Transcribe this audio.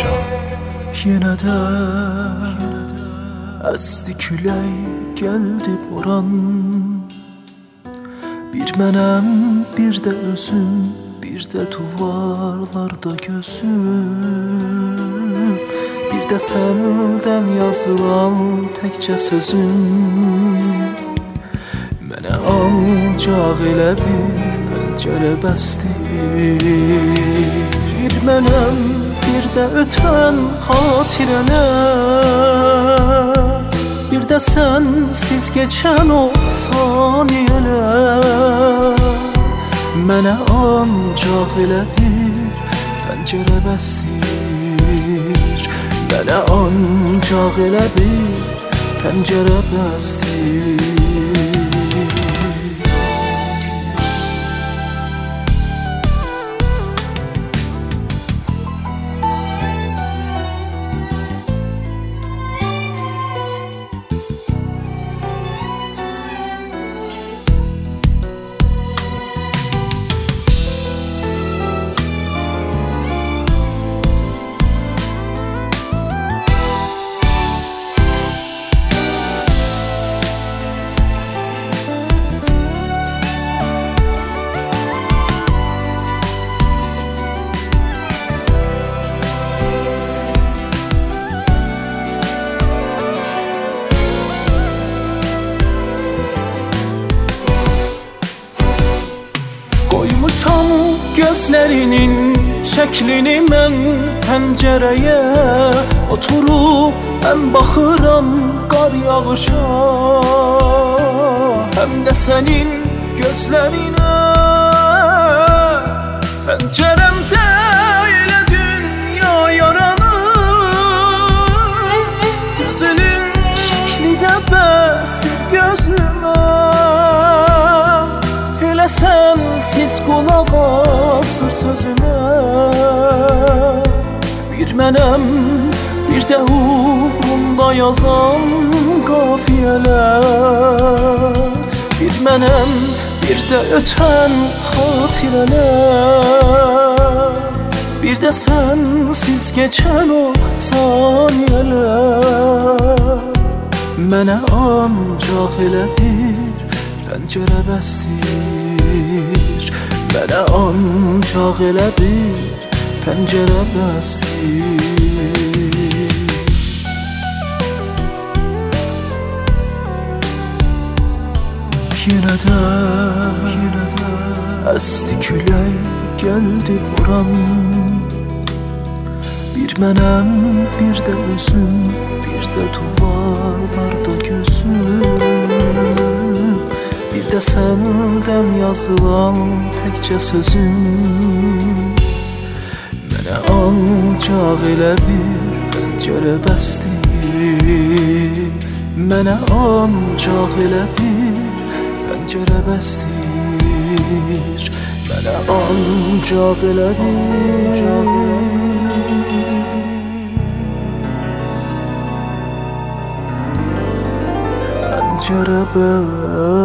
Şah. Yenə də əsdi külək, gəldi boran. Bir mənəm, bir də özüm, bir də duvarlarda gözüm, bir də səndən yazılan təkcə sözüm. Mənə ancaq elə bir pəncərə bəsdir. Bir mənəm, bir də ötən xatirələr, bir də sənsiz keçən o saniyələr. Mənə ancaq elə bir pəncərə bəsdir. Mənə ancaq elə bir pəncərə bəsdir. Qoymuşam gözlərinin şəklini mən pəncərəyə, oturub həm baxıram qar yağışa, həm də sənin gözlərinə. Pəncərəmdə elə dünya yaranır, gözünün şəkli də bəsdir gözümə. Elə sənsiz qulaq asır sözümə. Bir mənəm, bir də uğrunda yazan qafiyələr. Bir mənəm, bir də ötən xatirələr, bir də sənsiz keçən o saniyələr. Mənə ancaq elə bir pəncərə bəsdir. Mənə ancaq elə bir pəncərə bəsdir. Yenə də əsdi külək, gəldi boran. Bir mənəm, bir də özüm, bir də duvarlarda gözüm, bir də səndən yazılan təkcə sözüm. Mənə ancaq elə bir pəncərə bəsdir. Mənə ancaq elə bir pəncərə bəsdir. Mənə ancaq elə bir pəncərə bəsdir.